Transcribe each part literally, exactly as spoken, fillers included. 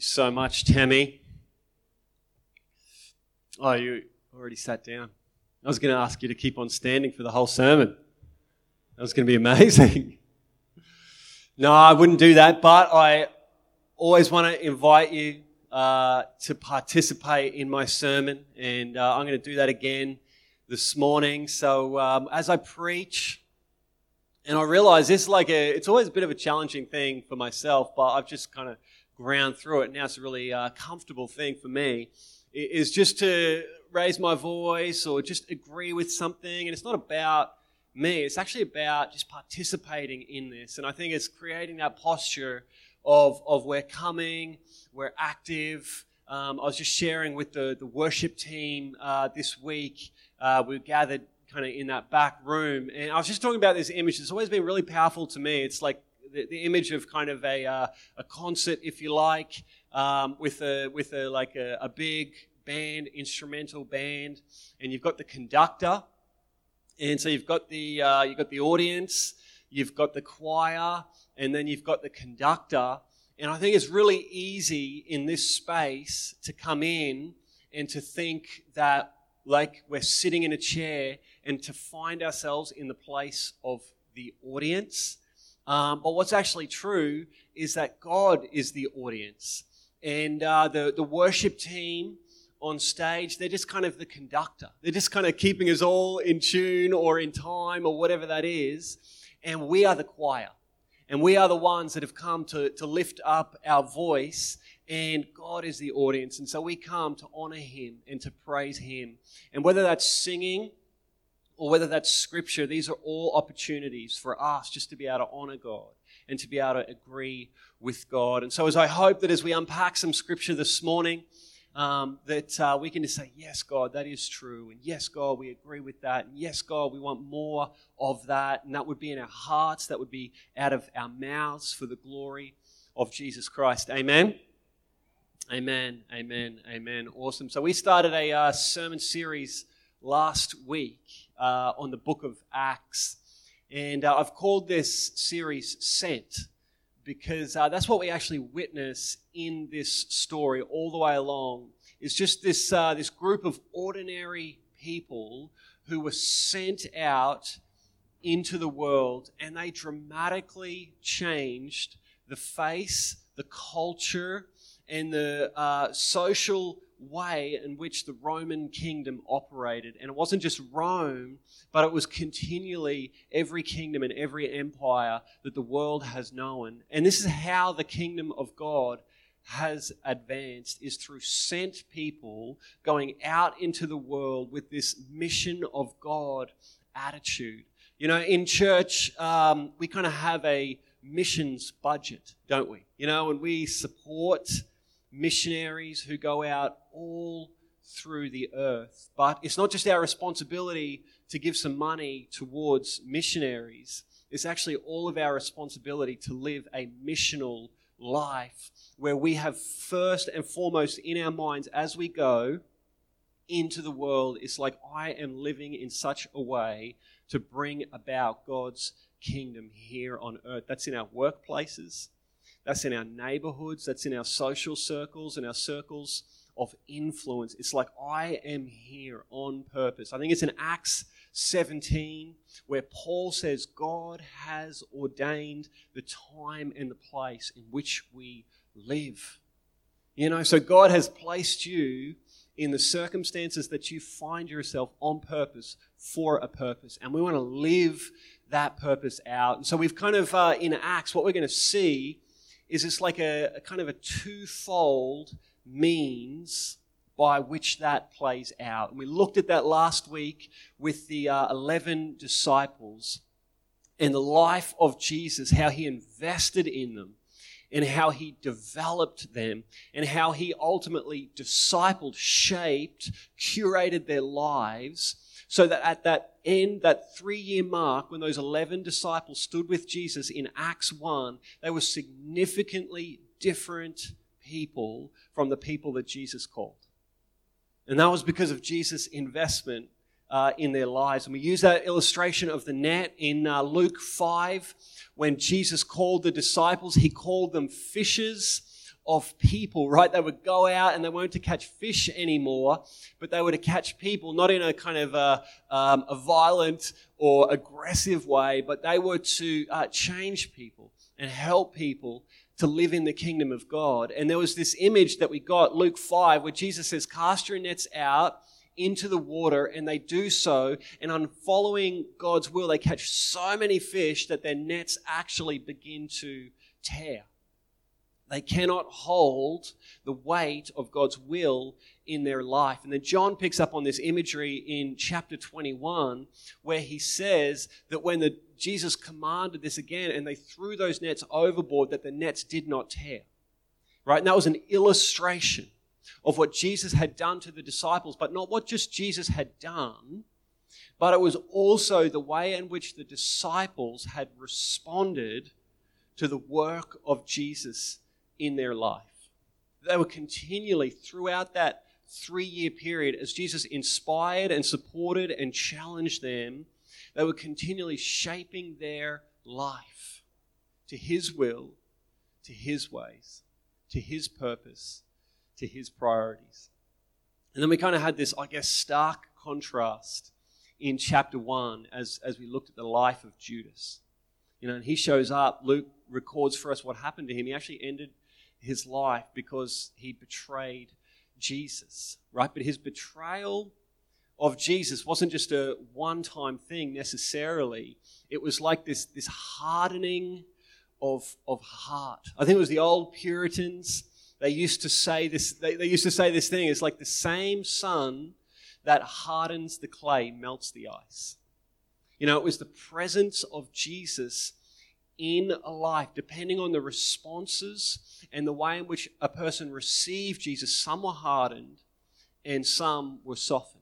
So much, Tammy. Oh, you already sat down. I was going to ask you to keep on standing for the whole sermon. That was going to be amazing. No, I wouldn't do that, but I always want to invite you uh, to participate in my sermon, and uh, I'm going to do that again this morning. So um, as I preach, and I realize this is like a, it's always a bit of a challenging thing for myself, but I've just kind of ground through it. Now it's a really uh, comfortable thing for me, is just to raise my voice or just agree with something. And it's not about me. It's actually about just participating in this. And I think it's creating that posture of, of we're coming, we're active. Um, I was just sharing with the, the worship team uh, this week. Uh, we gathered kind of in that back room. And I was just talking about this image. It's always been really powerful to me. It's like The, the image of kind of a uh, a concert, if you like, um, with a with a like a, a big band, instrumental band, and you've got the conductor, and so you've got the uh, you've got the audience, you've got the choir, and then you've got the conductor. And I think it's really easy in this space to come in and to think that like we're sitting in a chair and to find ourselves in the place of the audience. Um, but what's actually true is that God is the audience. And uh, the, the worship team on stage, they're just kind of the conductor. They're just kind of keeping us all in tune or in time or whatever that is. And we are the choir. And we are the ones that have come to, to lift up our voice. And God is the audience. And so we come to honor Him and to praise Him. And whether that's singing or whether that's scripture, these are all opportunities for us just to be able to honor God and to be able to agree with God. And so as I hope that as we unpack some scripture this morning, um, that uh, we can just say, yes, God, that is true. And yes, God, we agree with that. And yes, God, we want more of that. And that would be in our hearts. That would be out of our mouths for the glory of Jesus Christ. Amen. Amen. Amen. Amen. Awesome. So we started a uh, sermon series last week uh, on the book of Acts. And uh, I've called this series Sent because uh, that's what we actually witness in this story all the way along. It's just this, uh, this group of ordinary people who were sent out into the world, and they dramatically changed the face, the culture, and the uh, social way in which the Roman kingdom operated. And it wasn't just Rome, but it was continually every kingdom and every empire that the world has known. And this is how the kingdom of God has advanced, is through sent people going out into the world with this mission of God attitude. You know, in church, um, we kind of have a missions budget, don't we? You know, and we support missionaries who go out all through the earth. But it's not just our responsibility to give some money towards missionaries. It's actually all of our responsibility to live a missional life where we have first and foremost in our minds as we go into the world, it's like I am living in such a way to bring about God's kingdom here on earth. That's in our workplaces. That's in our neighborhoods, that's in our social circles and our circles of influence. It's like I am here on purpose. I think it's in Acts seventeen where Paul says God has ordained the time and the place in which we live. You know, so God has placed you in the circumstances that you find yourself on purpose for a purpose. And we want to live that purpose out. And so we've kind of, uh, in Acts, what we're going to see is it's like a, a kind of a twofold means by which that plays out. And we looked at that last week with the uh, eleven disciples and the life of Jesus, how He invested in them and how He developed them and how He ultimately discipled, shaped, curated their lives so that at that end, that three-year mark, when those eleven disciples stood with Jesus in Acts one, they were significantly different people from the people that Jesus called. And that was because of Jesus' investment uh, in their lives. And we use that illustration of the net in uh, Luke five. When Jesus called the disciples, He called them fishers of people, right? They would go out and they weren't to catch fish anymore, but they were to catch people, not in a kind of a, um, a violent or aggressive way, but they were to uh, change people and help people to live in the kingdom of God. And there was this image that we got, Luke five, where Jesus says, cast your nets out into the water, and they do so, and on following God's will, they catch so many fish that their nets actually begin to tear. They cannot hold the weight of God's will in their life. And then John picks up on this imagery in chapter twenty-one, where he says that when the, Jesus commanded this again, and they threw those nets overboard, that the nets did not tear. Right? And that was an illustration of what Jesus had done to the disciples, but not what just Jesus had done, but it was also the way in which the disciples had responded to the work of Jesus in their life. They were continually, throughout that three-year period, as Jesus inspired and supported and challenged them, they were continually shaping their life to His will, to His ways, to His purpose, to His priorities. And then we kind of had this, I guess, stark contrast in chapter one as, as we looked at the life of Judas. You know, and he shows up, Luke records for us what happened to him. He actually ended his life because he betrayed Jesus, right? But his betrayal of Jesus wasn't just a one-time thing necessarily. It was like this, this hardening of, of heart. I think it was the old Puritans. They used to say this, they, they used to say this thing, it's like the same sun that hardens the clay melts the ice. You know, it was the presence of Jesus in a life, depending on the responses and the way in which a person received Jesus. Some were hardened and some were softened.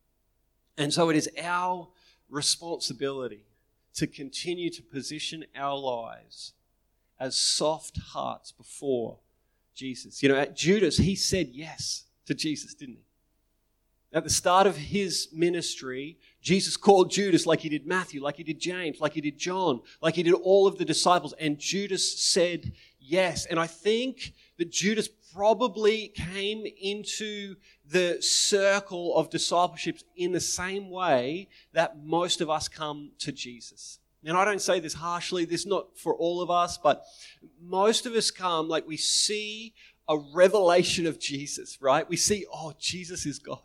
And so it is our responsibility to continue to position our lives as soft hearts before Jesus. You know, at Judas, he said yes to Jesus, didn't he? At the start of his ministry, Jesus called Judas like he did Matthew, like he did James, like he did John, like he did all of the disciples, and Judas said yes. And I think that Judas probably came into the circle of discipleship in the same way that most of us come to Jesus. And I don't say this harshly, this is not for all of us, but most of us come like we see a revelation of Jesus, right? We see, oh, Jesus is God.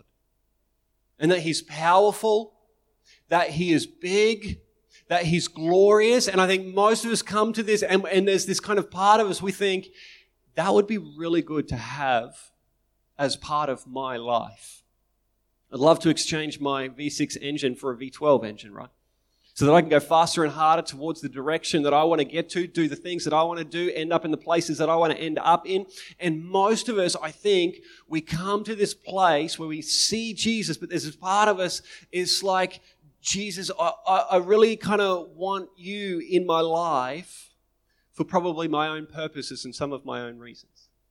And that He's powerful, that He is big, that He's glorious. And I think most of us come to this, and, and there's this kind of part of us, we think, that would be really good to have as part of my life. I'd love to exchange my V six engine for a V twelve engine, right? So that I can go faster and harder towards the direction that I want to get to, do the things that I want to do, end up in the places that I want to end up in. And most of us, I think, we come to this place where we see Jesus, but there's this part of us is like, Jesus, I, I, I really kind of want you in my life for probably my own purposes and some of my own reasons.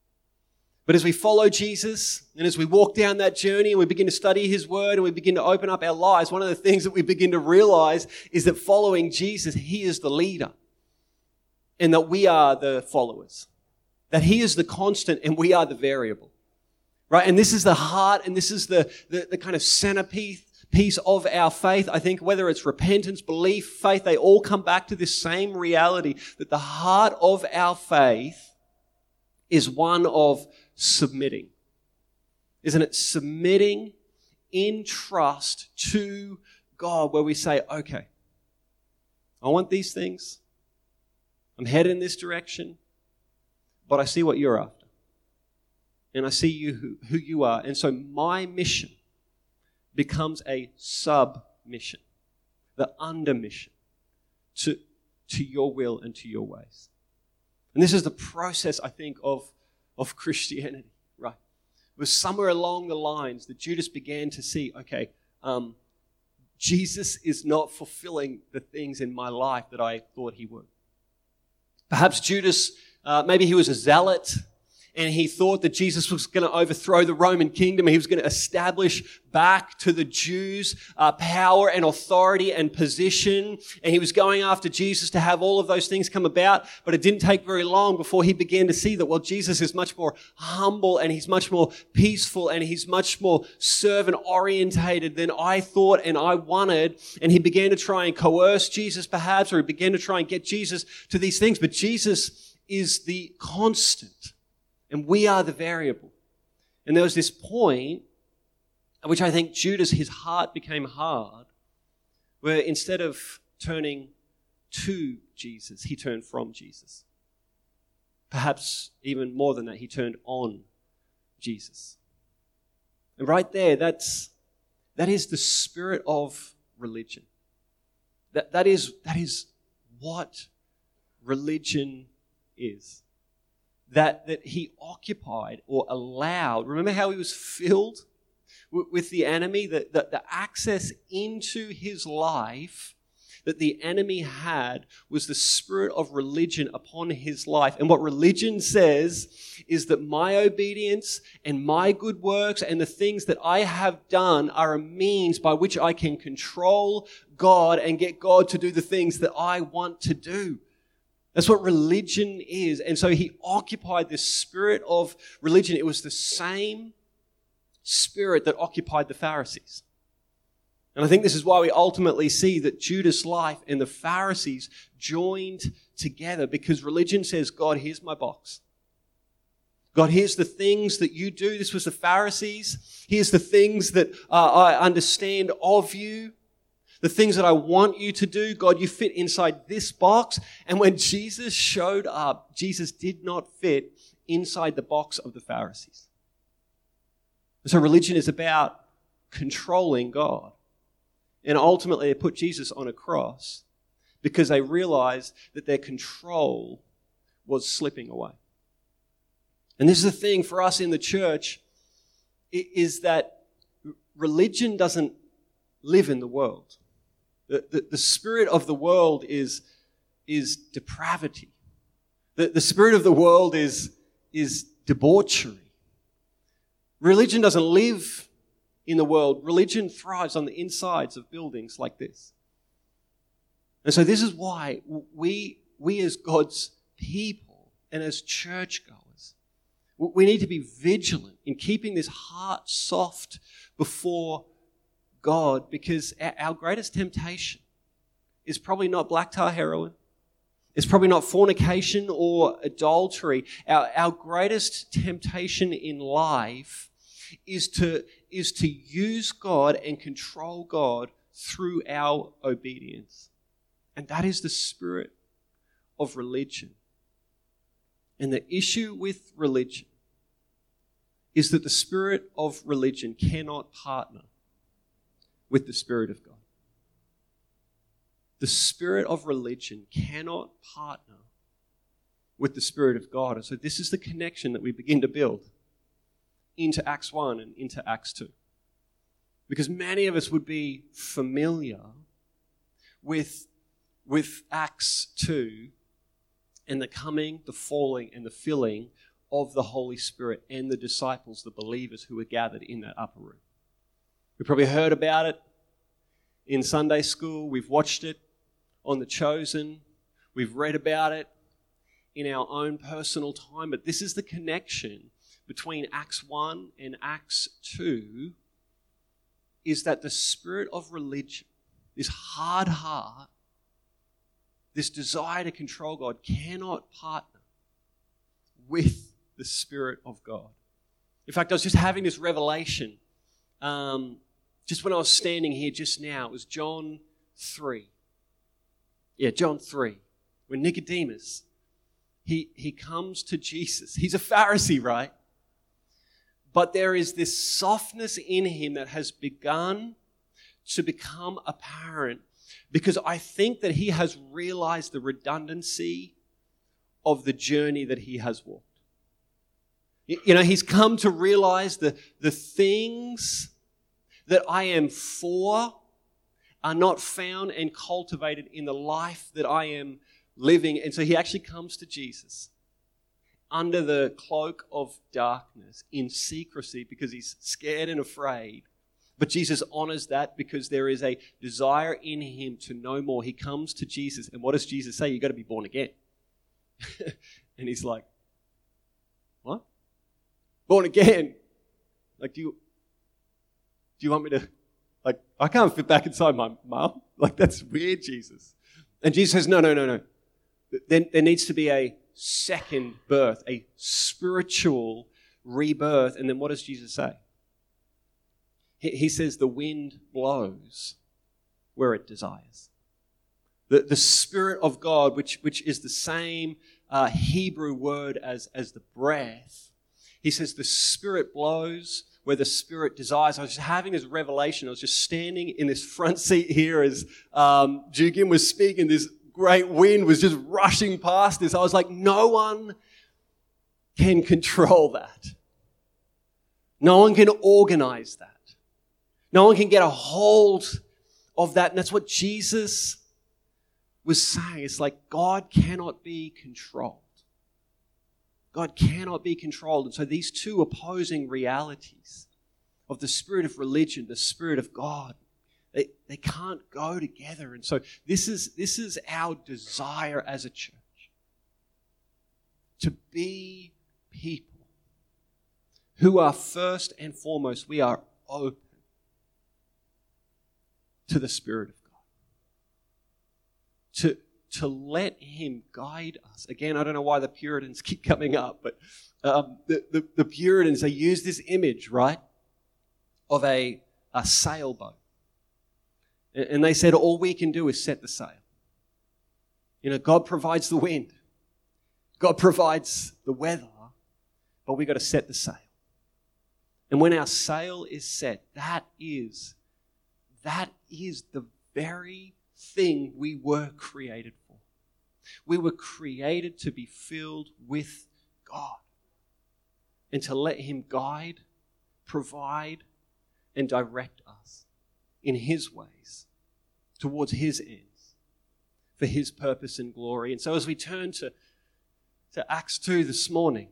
But as we follow Jesus and as we walk down that journey and we begin to study His Word and we begin to open up our lives, one of the things that we begin to realize is that following Jesus, He is the leader and that we are the followers. That He is the constant and we are the variable. Right? And this is the heart and this is the, the, the kind of centerpiece piece of our faith. I think whether it's repentance, belief, faith, they all come back to this same reality that the heart of our faith is one of submitting. Isn't it? Submitting in trust to God, where we say, okay, I want these things. I'm headed in this direction, but I see what you're after. And I see you who, who you are. And so my mission becomes a sub-mission, the under-mission to, to your will and to your ways. And this is the process, I think, of, of Christianity, right? It was somewhere along the lines that Judas began to see, okay, um, Jesus is not fulfilling the things in my life that I thought He would. Perhaps Judas, uh, maybe he was a zealot, and he thought that Jesus was going to overthrow the Roman kingdom. He was going to establish back to the Jews uh, power and authority and position. And he was going after Jesus to have all of those things come about. But it didn't take very long before he began to see that, well, Jesus is much more humble and he's much more peaceful and he's much more servant orientated than I thought and I wanted. And he began to try and coerce Jesus perhaps, or he began to try and get Jesus to these things. But Jesus is the constant. And we are the variable. And there was this point at which I think Judas, his heart became hard, where instead of turning to Jesus, he turned from Jesus. Perhaps even more than that, he turned on Jesus. And right there, that's that is the spirit of religion. That that is that is what religion is. That, that he occupied or allowed. Remember how he was filled with, with the enemy? That the, the access into his life that the enemy had was the spirit of religion upon his life. And what religion says is that my obedience and my good works and the things that I have done are a means by which I can control God and get God to do the things that I want to do. That's what religion is. And so he occupied this spirit of religion. It was the same spirit that occupied the Pharisees. And I think this is why we ultimately see that Judas' life and the Pharisees joined together, because religion says, God, here's my box. God, here's the things that you do. This was the Pharisees. Here's the things that uh, I understand of you. The things that I want you to do, God, you fit inside this box. And when Jesus showed up, Jesus did not fit inside the box of the Pharisees. So religion is about controlling God. And ultimately, they put Jesus on a cross because they realized that their control was slipping away. And this is the thing for us in the church, is that religion doesn't live in the world. The, the, the spirit of the world is, is depravity. The, the spirit of the world is, is debauchery. Religion doesn't live in the world. Religion thrives on the insides of buildings like this. And so this is why we, we as God's people and as churchgoers, we need to be vigilant in keeping this heart soft before God, because our greatest temptation is probably not black tar heroin. It's probably not fornication or adultery. Our, our greatest temptation in life is to, is to use God and control God through our obedience. And that is the spirit of religion. And the issue with religion is that the spirit of religion cannot partner with the Spirit of God. The spirit of religion cannot partner with the Spirit of God. And so this is the connection that we begin to build into Acts one and into Acts two. Because many of us would be familiar with, with Acts two and the coming, the falling, and the filling of the Holy Spirit and the disciples, the believers who were gathered in that upper room. We've probably heard about it in Sunday school. We've watched it on The Chosen. We've read about it in our own personal time. But this is the connection between Acts one and Acts two, is that the spirit of religion, this hard heart, this desire to control God, cannot partner with the Spirit of God. In fact, I was just having this revelation Um, just when I was standing here just now. It was John three. Yeah, John three. When Nicodemus, he, he comes to Jesus. He's a Pharisee, right? But there is this softness in him that has begun to become apparent, because I think that he has realized the redundancy of the journey that he has walked. You know, he's come to realize the, the things that I am for are not found and cultivated in the life that I am living. And so he actually comes to Jesus, under the cloak of darkness in secrecy because he's scared and afraid. But Jesus honors that because there is a desire in him to know more. He comes to Jesus, and what does Jesus say? You've got to be born again. And he's like, what? Born again? Like, do you, do you want me to, like, I can't fit back inside my mum. Like, that's weird, Jesus. And Jesus says, no, no, no, no. There, there needs to be a second birth, a spiritual rebirth. And then what does Jesus say? He, he says the wind blows where it desires. The, the Spirit of God, which, which is the same uh, Hebrew word as, as the breath, he says the Spirit blows where the Spirit desires. I was just having this revelation. I was just standing in this front seat here as um, Jugin was speaking. This great wind was just rushing past us. I was like, no one can control that. No one can organize that. No one can get a hold of that. And that's what Jesus was saying. It's like God cannot be controlled. God cannot be controlled. And so these two opposing realities of the spirit of religion, the spirit of God, they, they can't go together. And so this is, this is our desire as a church. To be people who are first and foremost, we are open to the Spirit of God. To To let him guide us. Again, I don't know why the Puritans keep coming up, but um, the, the, the Puritans, they use this image, right, of a, a sailboat. And, and they said all we can do is set the sail. You know, God provides the wind. God provides the weather, but we've got to set the sail. And when our sail is set, that is, that is the very thing we were created for. We were created to be filled with God and to let him guide, provide, and direct us in his ways towards his ends for his purpose and glory. And so as we turn to, to Acts two this morning,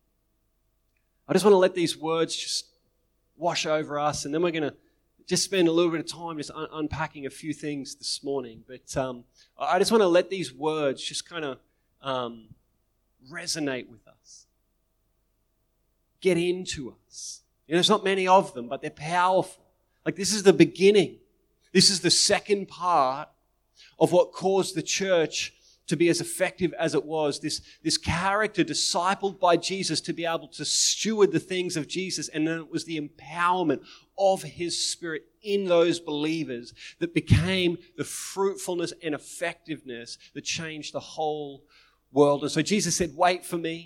I just want to let these words just wash over us, and then we're going to just spend a little bit of time just un- unpacking a few things this morning. But um, I just want to let these words just kind of um, resonate with us, get into us. You know, there's not many of them, but they're powerful. Like, this is the beginning. This is the second part of what caused the church to be as effective as it was. This, this character discipled by Jesus to be able to steward the things of Jesus. And then it was the empowerment of his Spirit in those believers that became the fruitfulness and effectiveness that changed the whole world. And so Jesus said, wait for me.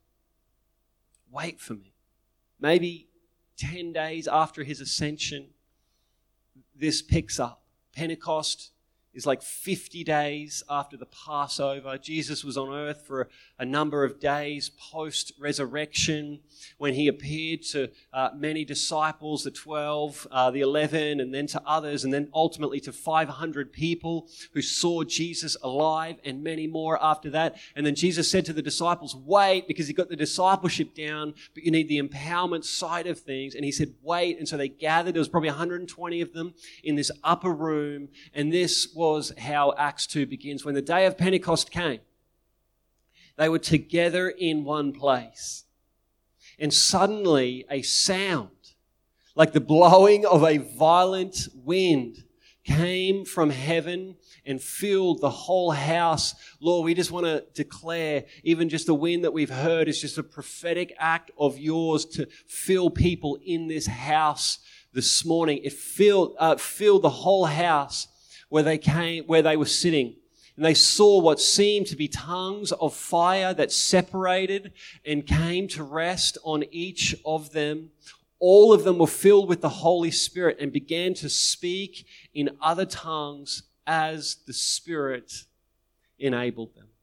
Wait for me. Maybe ten days after his ascension, this picks up. Pentecost is like fifty days after the Passover. Jesus was on earth for a number of days post-resurrection when he appeared to uh, many disciples, the twelve, uh, the eleven, and then to others, and then ultimately to five hundred people who saw Jesus alive, and many more after that. And then Jesus said to the disciples, wait, because he got the discipleship down, but you need the empowerment side of things. And he said, wait. And so they gathered. There was probably one hundred twenty of them in this upper room, and this was was how Acts two begins. When the day of Pentecost came, they were together in one place. And suddenly a sound, like the blowing of a violent wind, came from heaven and filled the whole house. Lord, we just want to declare, even just the wind that we've heard is just a prophetic act of yours to fill people in this house this morning. It filled, uh, filled the whole house where they came, where they were sitting. And they saw what seemed to be tongues of fire that separated and came to rest on each of them. All of them were filled with the Holy Spirit and began to speak in other tongues as the Spirit enabled them.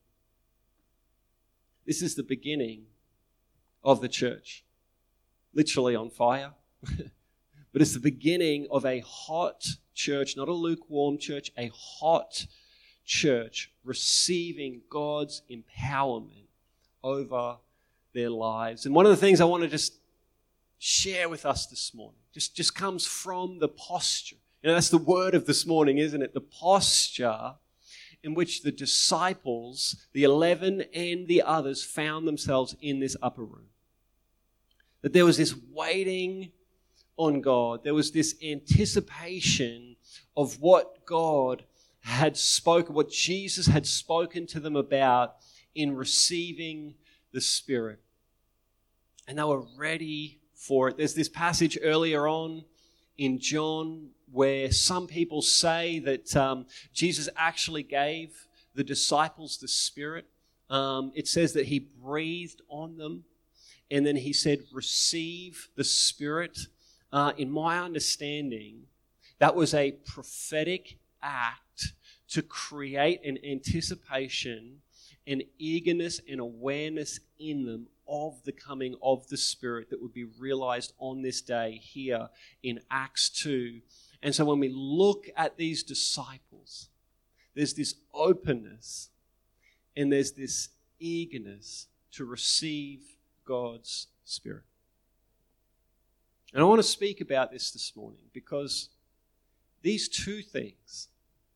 This is the beginning of the church. Literally on fire. But it's the beginning of a hot church, not a lukewarm church, a hot church receiving God's empowerment over their lives. And one of the things I want to just share with us this morning just, just comes from the posture. You know, that's the word of this morning, isn't it? The posture in which the disciples, the eleven and the others, found themselves in this upper room. That there was this waiting on God. There was this anticipation of what God had spoken, what Jesus had spoken to them about in receiving the Spirit. And they were ready for it. There's this passage earlier on in John where some people say that um, Jesus actually gave the disciples the Spirit. Um, it says that he breathed on them and then he said, receive the Spirit. Uh, in my understanding, that was a prophetic act to create an anticipation, an eagerness and awareness in them of the coming of the Spirit that would be realized on this day here in Acts two. And so when we look at these disciples, there's this openness and there's this eagerness to receive God's Spirit. And I want to speak about this this morning because these two things,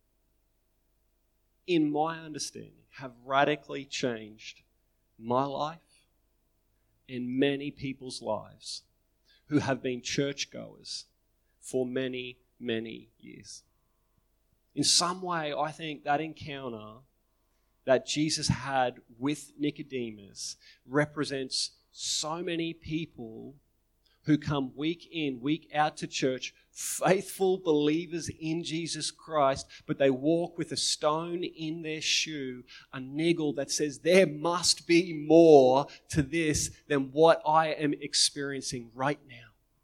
in my understanding, have radically changed my life and many people's lives who have been churchgoers for many, many years. In some way, I think that encounter that Jesus had with Nicodemus represents so many people who come week in, week out to church, faithful believers in Jesus Christ, but they walk with a stone in their shoe, a niggle that says there must be more to this than what I am experiencing right now.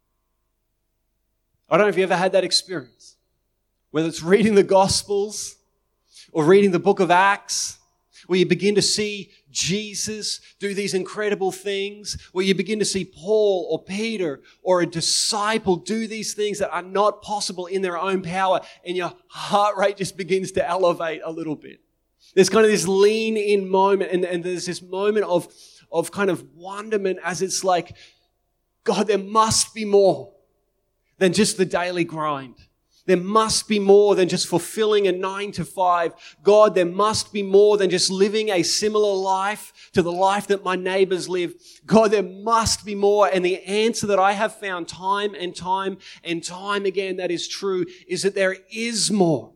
I don't know if you ever had that experience, whether it's reading the Gospels or reading the book of Acts, where you begin to see Jesus do these incredible things, where you begin to see Paul or Peter or a disciple do these things that are not possible in their own power, and your heart rate just begins to elevate a little bit. There's kind of this lean in moment, and, and there's this moment of, of kind of wonderment as it's like, God, there must be more than just the daily grind. There must be more than just fulfilling a nine to five. God, there must be more than just living a similar life to the life that my neighbors live. God, there must be more. And the answer that I have found time and time and time again that is true is that there is more.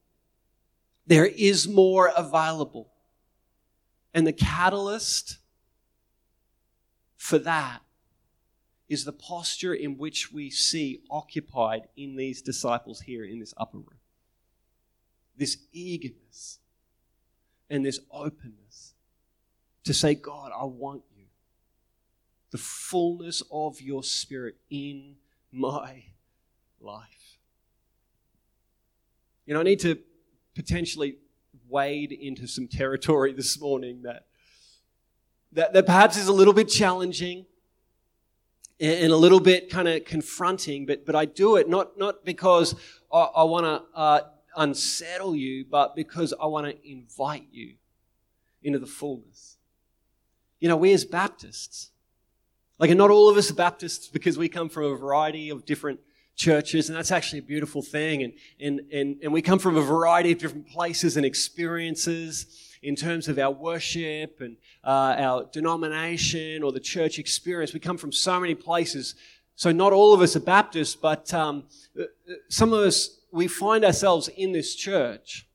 There is more available. And the catalyst for that is the posture in which we see occupied in these disciples here in this upper room. This eagerness and this openness to say, God, I want you. The fullness of your Spirit in my life. You know, I need to potentially wade into some territory this morning that, that, that perhaps is a little bit challenging and a little bit kind of confronting, but but I do it not not because I, I want to uh, unsettle you, but because I want to invite you into the fullness. You know, we as Baptists, like, and not all of us are Baptists because we come from a variety of different churches, and that's actually a beautiful thing, and and and and we come from a variety of different places and experiences in terms of our worship and uh, our denomination or the church experience. We come from so many places. So not all of us are Baptists, but um, some of us, we find ourselves in this church.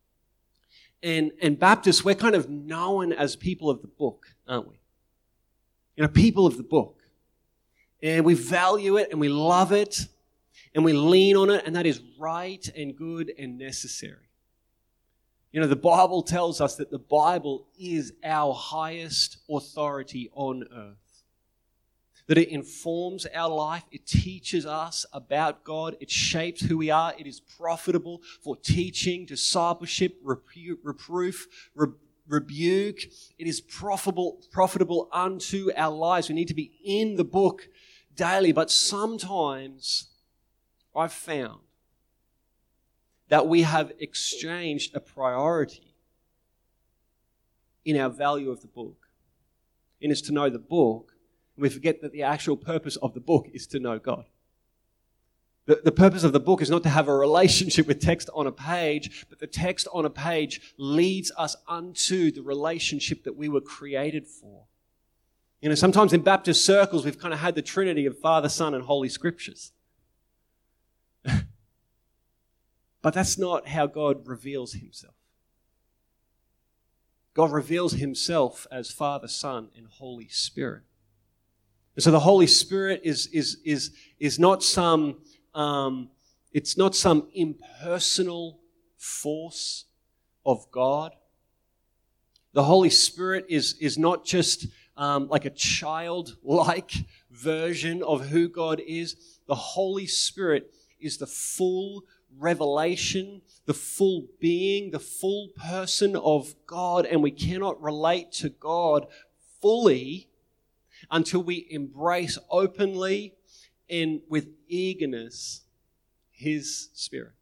And, and Baptists, we're kind of known as people of the book, aren't we? You know, people of the book. And we value it and we love it and we lean on it, and that is right and good and necessary. You know, the Bible tells us that the Bible is our highest authority on earth. That it informs our life, it teaches us about God, it shapes who we are, it is profitable for teaching, discipleship, repu- reproof, re- rebuke. It is profitable, profitable unto our lives. We need to be in the book daily, but sometimes I've found that we have exchanged a priority in our value of the book. and is to know the book. And we forget that the actual purpose of the book is to know God. The, the purpose of the book is not to have a relationship with text on a page, but the text on a page leads us unto the relationship that we were created for. You know, sometimes in Baptist circles, we've kind of had the Trinity of Father, Son, and Holy Scriptures. But that's not how God reveals himself. God reveals himself as Father, Son, and Holy Spirit. And so the Holy Spirit is, is, is, is not some, um, it's not some impersonal force of God. The Holy Spirit is, is not just um, like a childlike version of who God is. The Holy Spirit is the full revelation, the full being, the full person of God, and we cannot relate to God fully until we embrace openly and with eagerness His Spirit.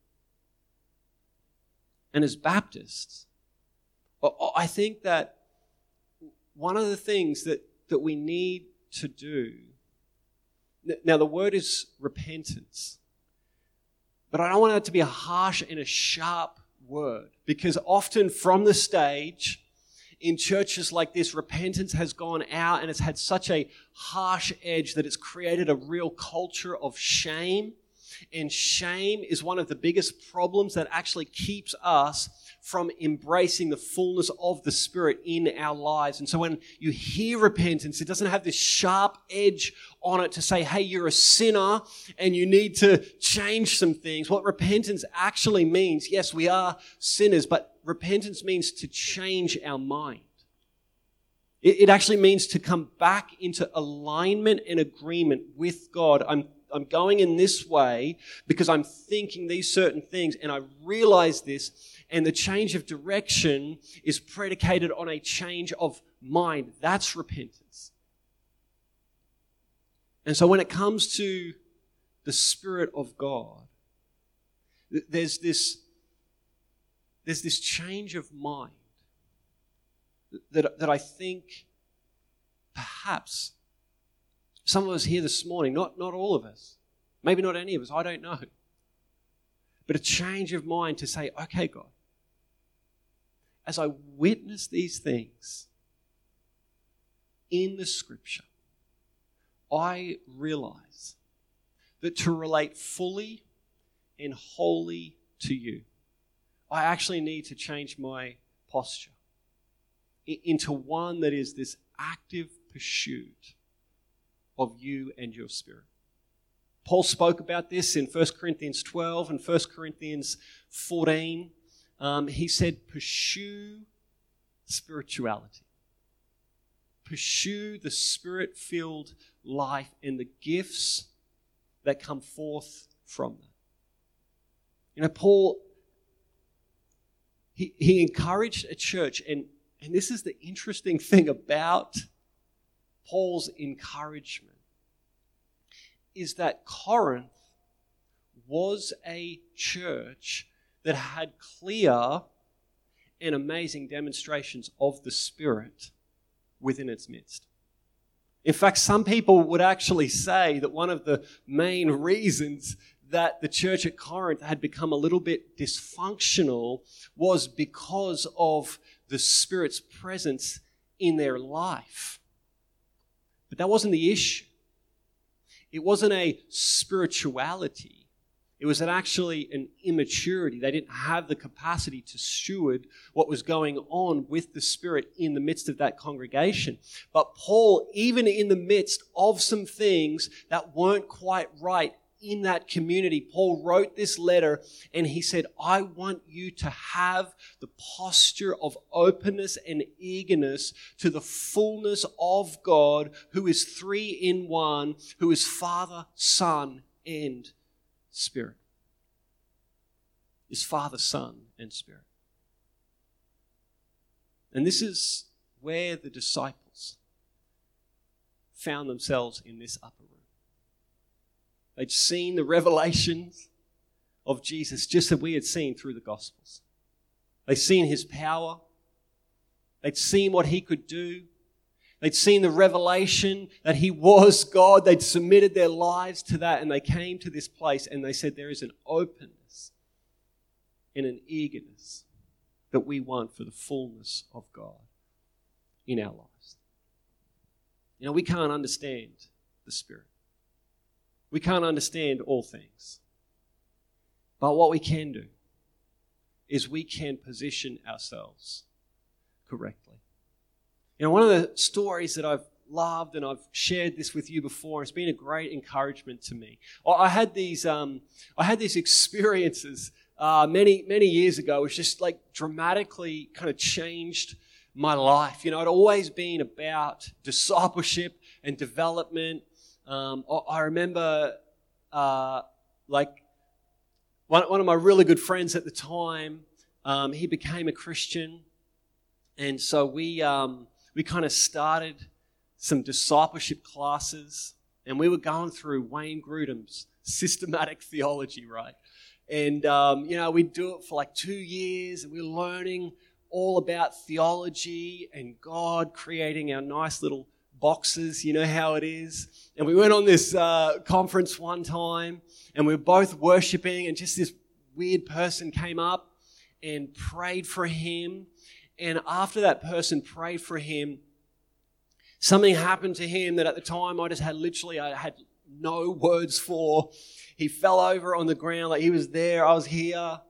And as Baptists, I think that one of the things that, that we need to do, now the word is repentance, but I don't want it to be a harsh and a sharp word, because often from the stage in churches like this, repentance has gone out and it's had such a harsh edge that it's created a real culture of shame. And shame is one of the biggest problems that actually keeps us from embracing the fullness of the Spirit in our lives. And so when you hear repentance, it doesn't have this sharp edge on it to say, hey, you're a sinner and you need to change some things. What repentance actually means, yes, we are sinners, but repentance means to change our mind. It, it actually means to come back into alignment and agreement with God. I'm I'm going in this way because I'm thinking these certain things and I realize this, and the change of direction is predicated on a change of mind. That's repentance. And so when it comes to the Spirit of God, there's this, there's this change of mind that, that I think perhaps some of us here this morning, not, not all of us, maybe not any of us, I don't know, but a change of mind to say, okay, God, as I witness these things in the Scripture, I realize that to relate fully and wholly to you, I actually need to change my posture into one that is this active pursuit of you and your Spirit. Paul spoke about this in First Corinthians twelve and First Corinthians fourteen. Um, he said, pursue spirituality. Pursue the Spirit-filled life and the gifts that come forth from that. You know, Paul, he, he encouraged a church, and, and this is the interesting thing about Paul's encouragement, is that Corinth was a church that had clear and amazing demonstrations of the Spirit within its midst. In fact, some people would actually say that one of the main reasons that the church at Corinth had become a little bit dysfunctional was because of the Spirit's presence in their life. But that wasn't the issue. It wasn't a spirituality. It was an actually an immaturity. They didn't have the capacity to steward what was going on with the Spirit in the midst of that congregation. But Paul, even in the midst of some things that weren't quite right in that community, Paul wrote this letter and he said, I want you to have the posture of openness and eagerness to the fullness of God, who is three in one, who is Father, Son, and Spirit. Is Father, Son, and Spirit. And this is where the disciples found themselves in this upper room. They'd seen the revelations of Jesus just as we had seen through the Gospels. They'd seen His power. They'd seen what He could do. They'd seen the revelation that he was God. They'd submitted their lives to that, and they came to this place and they said there is an openness and an eagerness that we want for the fullness of God in our lives. You know, we can't understand the Spirit. We can't understand all things. But what we can do is we can position ourselves correctly. You know, one of the stories that I've loved, and I've shared this with you before, it's been a great encouragement to me. I had these, um, I had these experiences uh, many, many years ago, which just like dramatically kind of changed my life. You know, I'd always been about discipleship and development. Um, I remember, uh, like, one, one of my really good friends at the time, um, he became a Christian, and so we um, we kind of started some discipleship classes, and we were going through Wayne Grudem's systematic theology, right? And um, you know, we'd do it for like two years, and we were learning all about theology and God, creating our nice little boxes, you know how it is. And we went on this uh, conference one time, and we were both worshiping, and just this weird person came up and prayed for him. And after that person prayed for him, something happened to him that at the time I just had literally, I had no words for. He fell over on the ground, like he was there, I was here.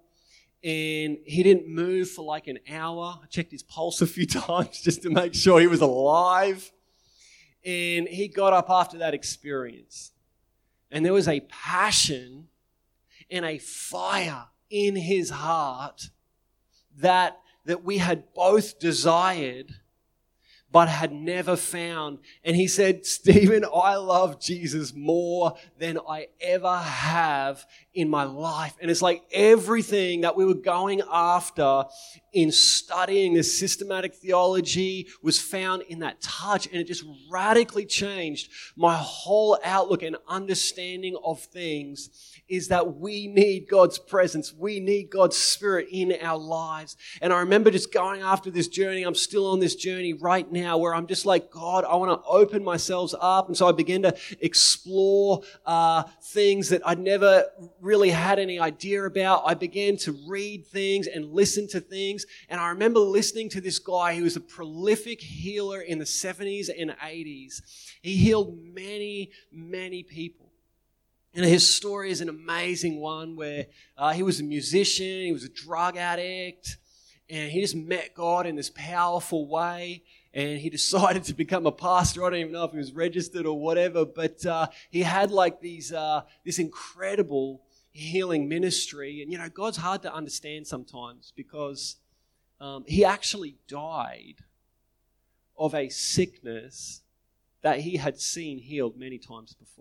And he didn't move for like an hour. I checked his pulse a few times just to make sure he was alive. And he got up after that experience. And there was a passion and a fire in his heart that, that we had both desired but had never found. And he said, Stephen, I love Jesus more than I ever have in my life. And it's like everything that we were going after in studying this systematic theology was found in that touch. And it just radically changed my whole outlook and understanding of things, is that we need God's presence. We need God's Spirit in our lives. And I remember just going after this journey. I'm still on this journey right now where I'm just like, God, I want to open myself up. And so I began to explore uh, things that I'd never really had any idea about. I began to read things and listen to things. And I remember listening to this guy who was a prolific healer in the seventies and eighties. He healed many, many people. And his story is an amazing one where uh, he was a musician, he was a drug addict, and he just met God in this powerful way, and he decided to become a pastor. I don't even know if he was registered or whatever, but uh, he had like these uh, this incredible healing ministry. And, you know, God's hard to understand sometimes because um, he actually died of a sickness that he had seen healed many times before.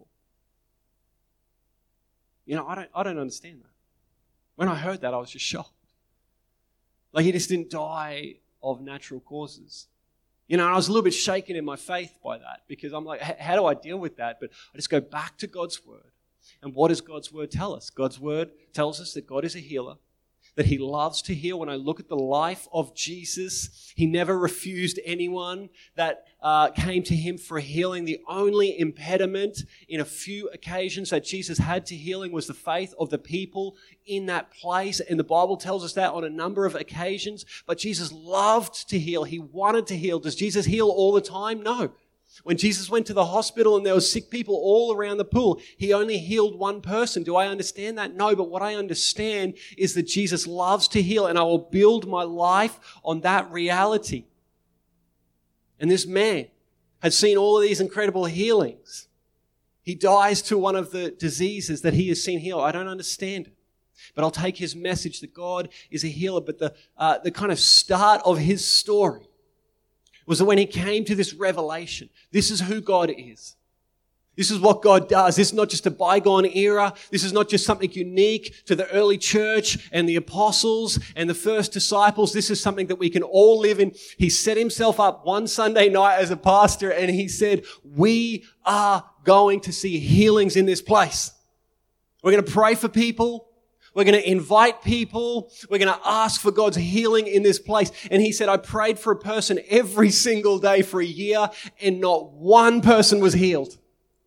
You know, I don't I don't understand that. When I heard that, I was just shocked. Like, he just didn't die of natural causes. You know, and I was a little bit shaken in my faith by that, because I'm like, how do I deal with that? But I just go back to God's Word. And what does God's Word tell us? God's Word tells us that God is a healer, that he loves to heal. When I look at the life of Jesus, he never refused anyone that uh, came to him for healing. The only impediment in a few occasions that Jesus had to healing was the faith of the people in that place. And the Bible tells us that on a number of occasions. But Jesus loved to heal. He wanted to heal. Does Jesus heal all the time? No. When Jesus went to the hospital and there were sick people all around the pool, he only healed one person. Do I understand that? No, but what I understand is that Jesus loves to heal, and I will build my life on that reality. And this man had seen all of these incredible healings. He dies to one of the diseases that he has seen heal. I don't understand it. But I'll take his message that God is a healer. But the uh, the kind of start of his story was that when he came to this revelation, this is who God is. This is what God does. This is not just a bygone era. This is not just something unique to the early church and the apostles and the first disciples. This is something that we can all live in. He set himself up one Sunday night as a pastor, and he said, we are going to see healings in this place. We're going to pray for people. We're going to invite people. We're going to ask for God's healing in this place. And he said, I prayed for a person every single day for a year and not one person was healed.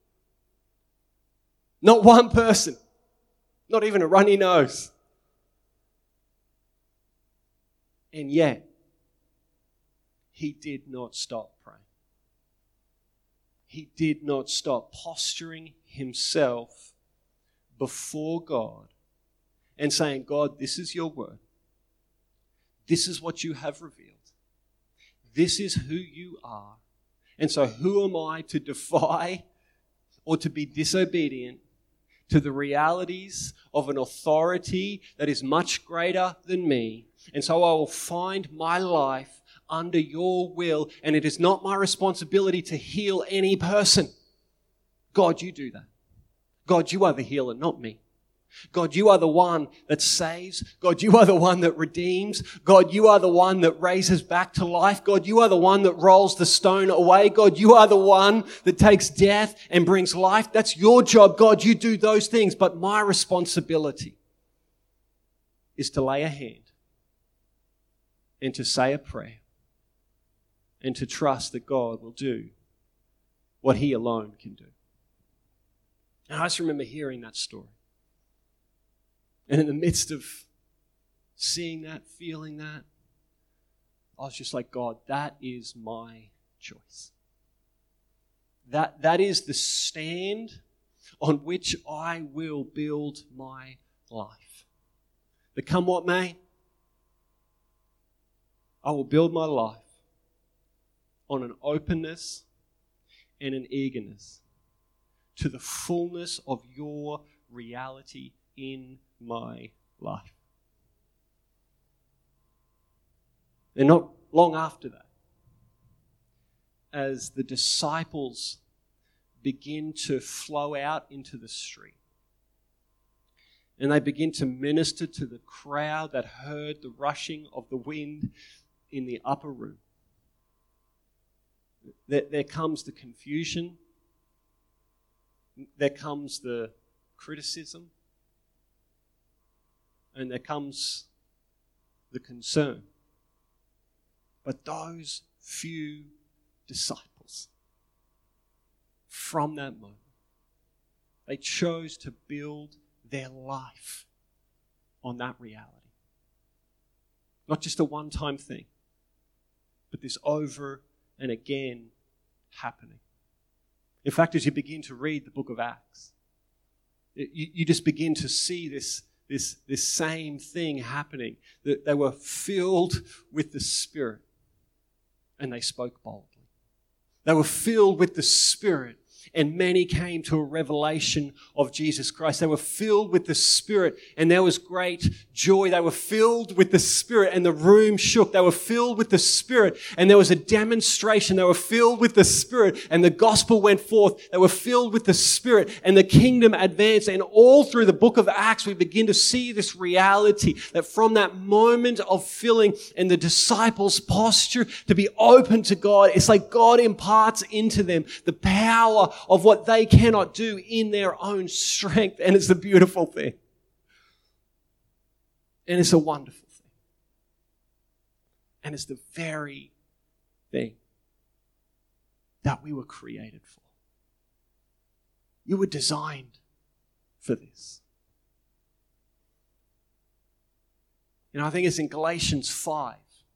Not one person. Not even a runny nose. And yet, he did not stop praying. He did not stop posturing himself before God and saying, God, this is your word. This is what you have revealed. This is who you are. And so who am I to defy or to be disobedient to the realities of an authority that is much greater than me? And so I will find my life under your will, and it is not my responsibility to heal any person. God, you do that. God, you are the healer, not me. God, you are the one that saves. God, you are the one that redeems. God, you are the one that raises back to life. God, you are the one that rolls the stone away. God, you are the one that takes death and brings life. That's your job. God, you do those things. But my responsibility is to lay a hand and to say a prayer and to trust that God will do what he alone can do. And I just remember hearing that story. And in the midst of seeing that, feeling that, I was just like, God, that is my choice. That, that is the stand on which I will build my life. But come what may, I will build my life on an openness and an eagerness to the fullness of your reality in my life. And not long after that, as the disciples begin to flow out into the street, and they begin to minister to the crowd that heard the rushing of the wind in the upper room, there, there comes the confusion, there comes the criticism, and there comes the concern. But those few disciples, from that moment, they chose to build their life on that reality. Not just a one-time thing, but this over and again happening. In fact, as you begin to read the book of Acts, you, you just begin to see this, this, this same thing happening. That they were filled with the Spirit and they spoke boldly. They were filled with the Spirit and many came to a revelation of Jesus Christ. They were filled with the Spirit and there was great joy. They were filled with the Spirit and the room shook. They were filled with the Spirit and there was a demonstration. They were filled with the Spirit and the gospel went forth. They were filled with the Spirit and the kingdom advanced. And all through the book of Acts, we begin to see this reality that from that moment of filling and the disciples' posture to be open to God, it's like God imparts into them the power of what they cannot do in their own strength. And it's a beautiful thing. And it's a wonderful thing. And it's the very thing that we were created for. You were designed for this. You know, I think it's in Galatians five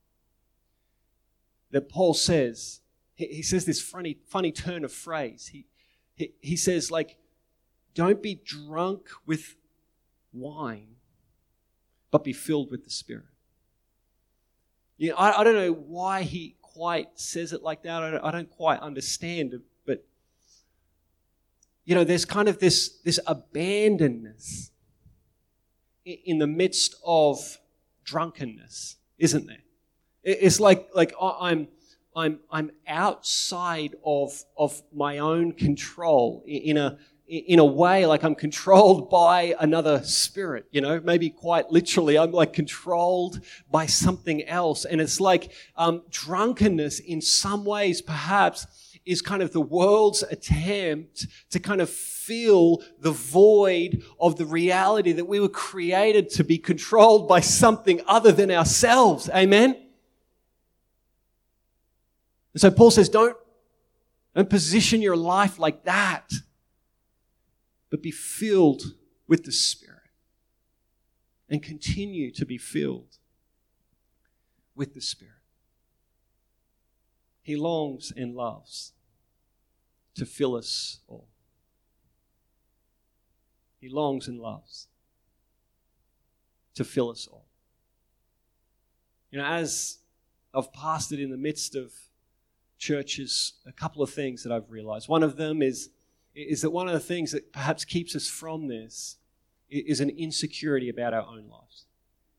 that Paul says, he, he says this funny, funny turn of phrase. He, he, he says, like, don't be drunk with wine, but be filled with the Spirit. You know, I, I don't know why he quite says it like that. I don't, I don't quite understand it, but you know, there's kind of this, this abandonness in, in the midst of drunkenness, isn't there? It, it's like like I'm I'm I'm outside of of my own control in a in a way, like I'm controlled by another spirit, you know, maybe quite literally, I'm like controlled by something else. And it's like um, drunkenness in some ways perhaps is kind of the world's attempt to kind of fill the void of the reality that we were created to be controlled by something other than ourselves. Amen? And so Paul says, don't, don't position your life like that, but be filled with the Spirit and continue to be filled with the Spirit. He longs and loves to fill us all. He longs and loves to fill us all. You know, as I've pastored in the midst of churches, a couple of things that I've realized. One of them is, is that one of the things that perhaps keeps us from this is an insecurity about our own lives.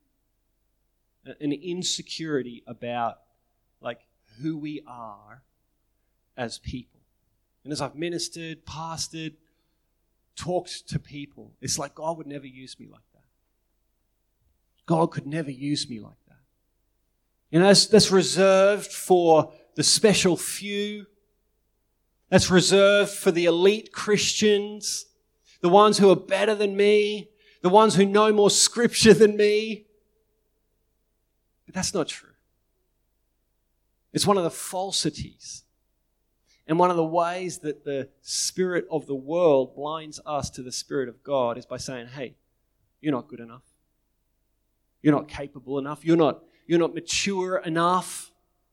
An insecurity about, like, who we are as people. And as I've ministered, pastored, talked to people, it's like God would never use me like that. God could never use me like that. You know, that's, that's reserved for the special few. That's reserved for the elite Christians, the ones who are better than me, the ones who know more scripture than me. But that's not true. It's one of the falsities and one of the ways that the spirit of the world blinds us to the Spirit of God is by saying, hey, you're not good enough. You're not capable enough. You're not, you're not mature enough.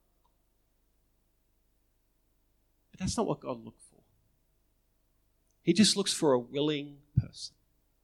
But that's not what God looks for. He just looks for a willing person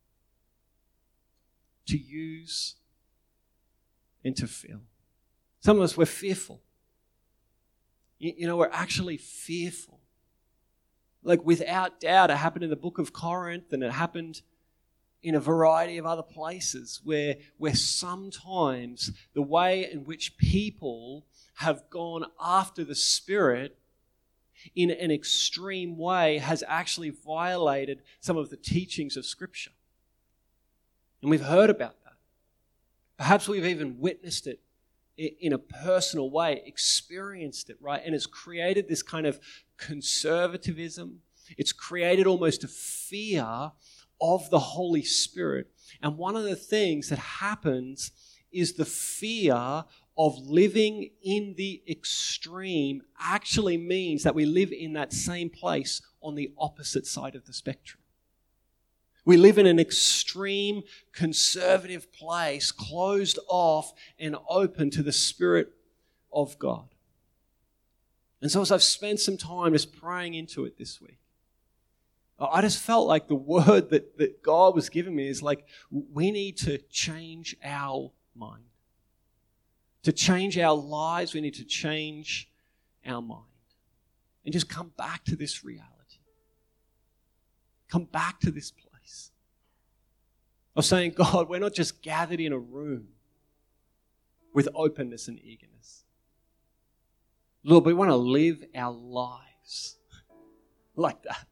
to use and to fill. Some of us, we're fearful. You know, we're actually fearful. Like, without doubt, it happened in the book of Corinth, and it happened in a variety of other places where, where sometimes the way in which people have gone after the Spirit in an extreme way has actually violated some of the teachings of Scripture. And we've heard about that. Perhaps we've even witnessed it in a personal way, experienced it, right? And it's created this kind of conservatism. It's created almost a fear of the Holy Spirit. And one of the things that happens is the fear of living in the extreme actually means that we live in that same place on the opposite side of the spectrum. We live in an extreme conservative place, closed off and open to the Spirit of God. And so as I've spent some time just praying into it this week, I just felt like the word that, that God was giving me is like, we need to change our mind. To change our lives, we need to change our mind. And just come back to this reality. Come back to this place. Of saying, God, we're not just gathered in a room with openness and eagerness. Lord, we want to live our lives like that.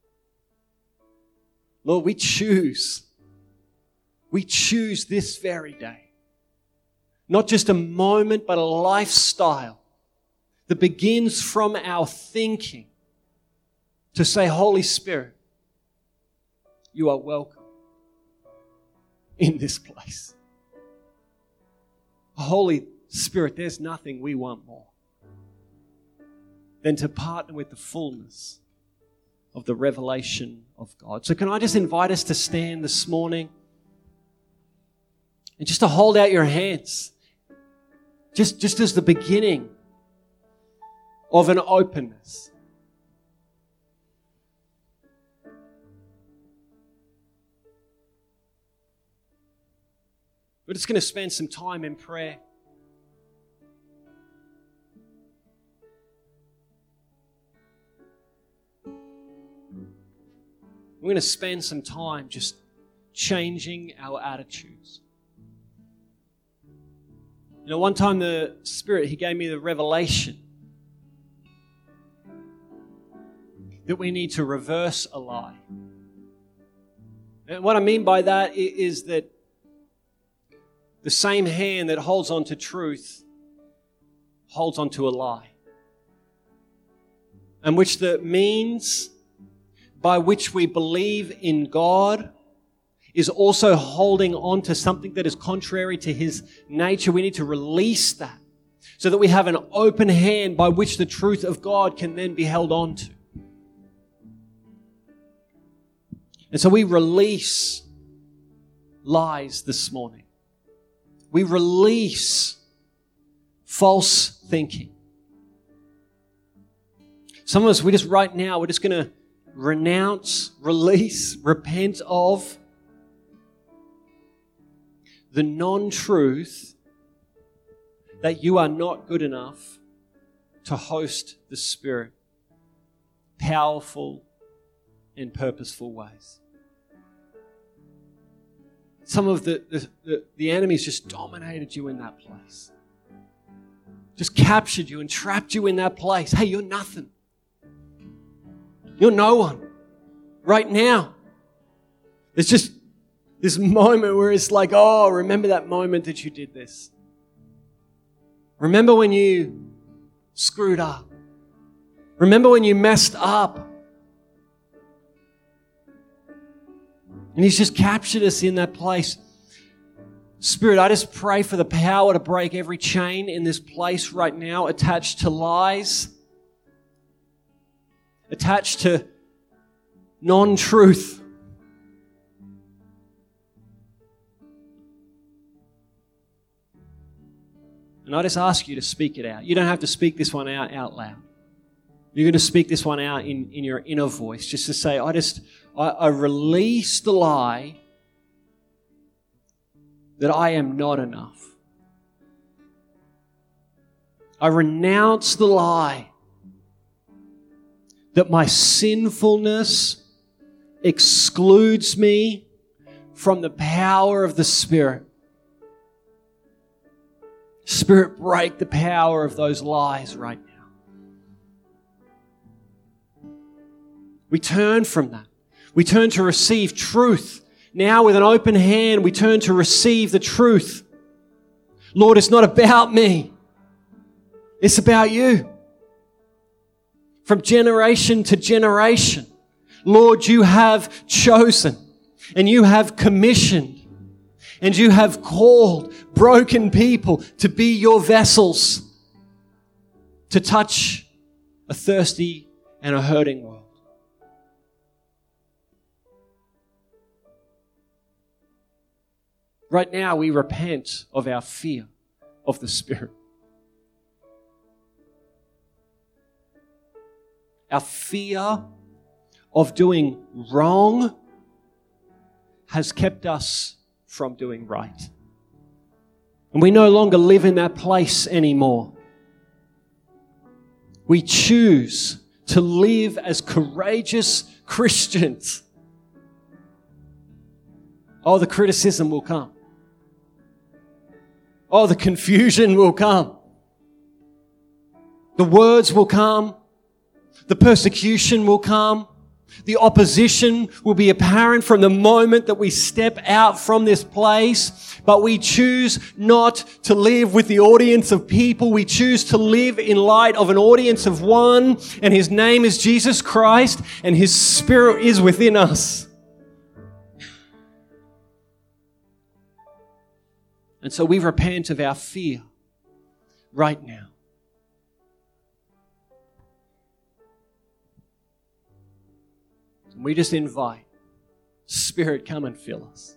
Lord, we choose. We choose this very day. Not just a moment, but a lifestyle that begins from our thinking to say, Holy Spirit, you are welcome in this place. Holy Spirit, there's nothing we want more than to partner with the fullness of the revelation of God. So can I just invite us to stand this morning and just to hold out your hands, just, just as the beginning of an openness. We're just going to spend some time in prayer. We're going to spend some time just changing our attitudes. You know, one time the Spirit, He gave me the revelation that we need to reverse a lie. And what I mean by that is that the same hand that holds on to truth holds on to a lie. and which the means by which we believe in God is also holding on to something that is contrary to His nature, we need to release that so that we have an open hand by which the truth of God can then be held on to. And so we release lies this morning. We release false thinking. Some of us, we just right now, we're just going to renounce, release, repent of the non-truth that you are not good enough to host the Spirit powerful and purposeful ways. Some of the, the, the, the enemies just dominated you in that place. Just captured you and trapped you in that place. Hey, you're nothing. You're no one. Right now. It's just this moment where it's like, oh, remember that moment that you did this. Remember when you screwed up. Remember when you messed up. And He's just captured us in that place. Spirit, I just pray for the power to break every chain in this place right now, attached to lies, attached to non-truth. And I just ask you to speak it out. You don't have to speak this one out out loud. You're going to speak this one out in, in your inner voice, just to say, I just, I, I release the lie that I am not enough. I renounce the lie that my sinfulness excludes me from the power of the Spirit. Spirit, break the power of those lies right now. We turn from that. We turn to receive truth. Now with an open hand, we turn to receive the truth. Lord, it's not about me. It's about you. From generation to generation, Lord, you have chosen and you have commissioned and you have called broken people to be your vessels to touch a thirsty and a hurting world. Right now, we repent of our fear of the Spirit. Our fear of doing wrong has kept us from doing right. And we no longer live in that place anymore. We choose to live as courageous Christians. Oh, the criticism will come. Oh, the confusion will come. The words will come. The persecution will come. The opposition will be apparent from the moment that we step out from this place. But we choose not to live with the audience of people. We choose to live in light of an audience of one, and His name is Jesus Christ, and His Spirit is within us. And so we repent of our fear right now. And we just invite, Spirit, come and fill us.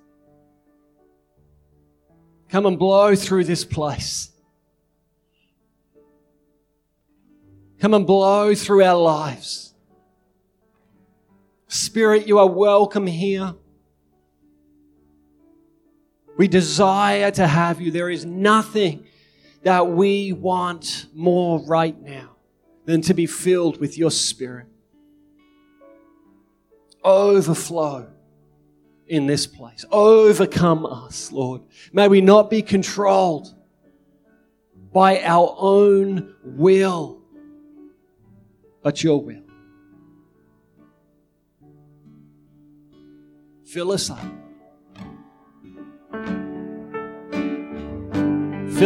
Come and blow through this place. Come and blow through our lives. Spirit, you are welcome here. We desire to have you. There is nothing that we want more right now than to be filled with your Spirit. Overflow in this place. Overcome us, Lord. May we not be controlled by our own will, but your will. Fill us up.